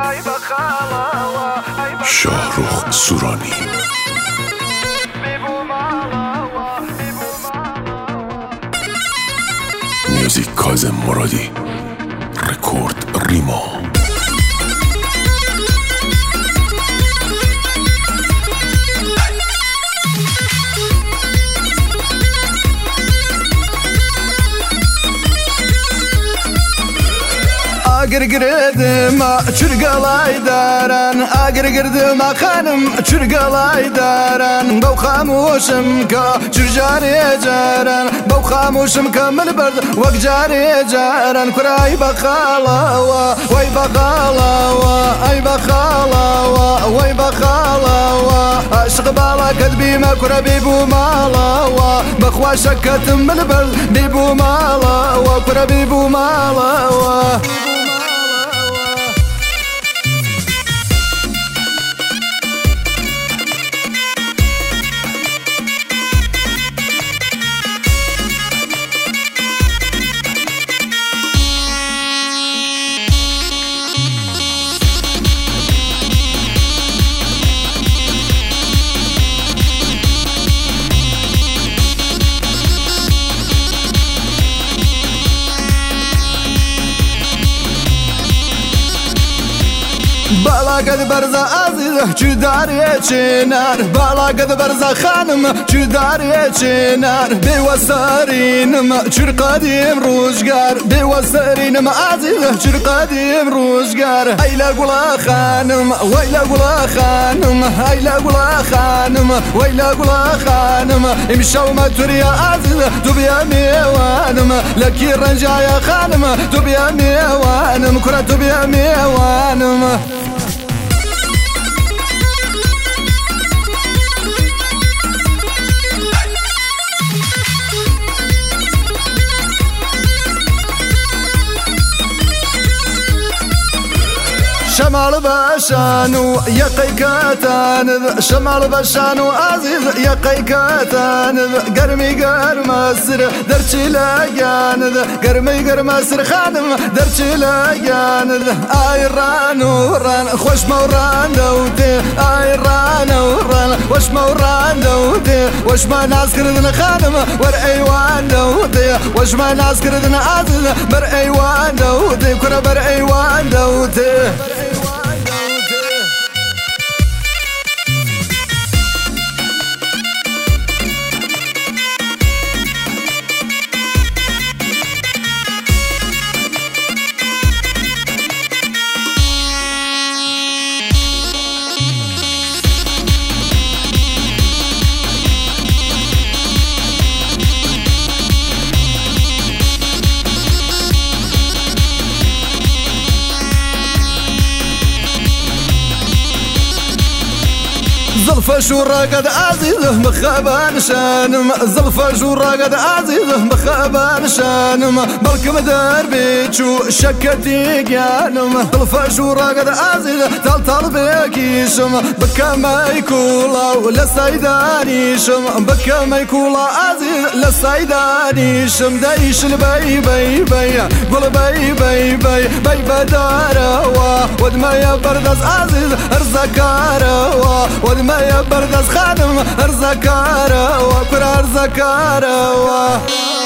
شاهرخ سورانی. میوزیک کاظم مرادی. رکورد ریما. Agirgirdim çırgalay daran, agirgirdim xanım çırgalay daran. Bav xamuşum ka çırjari jaran, bav xamuşum ka milberd vak jari jaran. Kuray bakalawa, vay bakalawa, ay bakalawa, vay bakalawa. Aşık bala kadbime kura bibu malawa, bakwa şakatım milberd bibu malawa, kura bibu malawa. Balagad barza aziz çudariye çınar, balagad barza hanım çudariye çınar. Bevasarinim çırkadim rüzgar, bevasarinim aziz çırkadim rüzgar. Ayla gula hanım, vayla gula hanım, ayla gula hanım, vayla gula hanım. İmşavma turiya aziz tubiya mevanım, laki rancaya hanım tubiya mevanım, kura tubiya mevanım. شمال بشانو يقيك تانذ، شمال بشانو عزيز يقيك تانذ. قرمي قرم السر درتي لاقانذ، قرمي قرم السر خانم درتي لاقانذ. اي ران وران خوش موران دوتي، اي ران وران وش موران دوتي. وش ما ناس كردن خانم ور ايوان دوتي، وش ما ناس كردن عزيز بر ايوان دوتي، كره بر ايوان دوتي. زلفة شورا قد عزيزه مخابان شانم، زلفة شورا قد عزيزه مخابان شانم. بلكم دربيتشو شكتي قانم، زلفة شورا قد عزيزه تلطل بكيشم. بكا ما يكولا ولا سيدانيشم، بكا ما يكولا عزيز لا سيدانيشم. دايش البي بي بي قول بي بي بي بي بداروا ود ما يبردز عزيز ارزكاروا ود ما يبردز خانم ارزكاروا كرا ارزكاروا.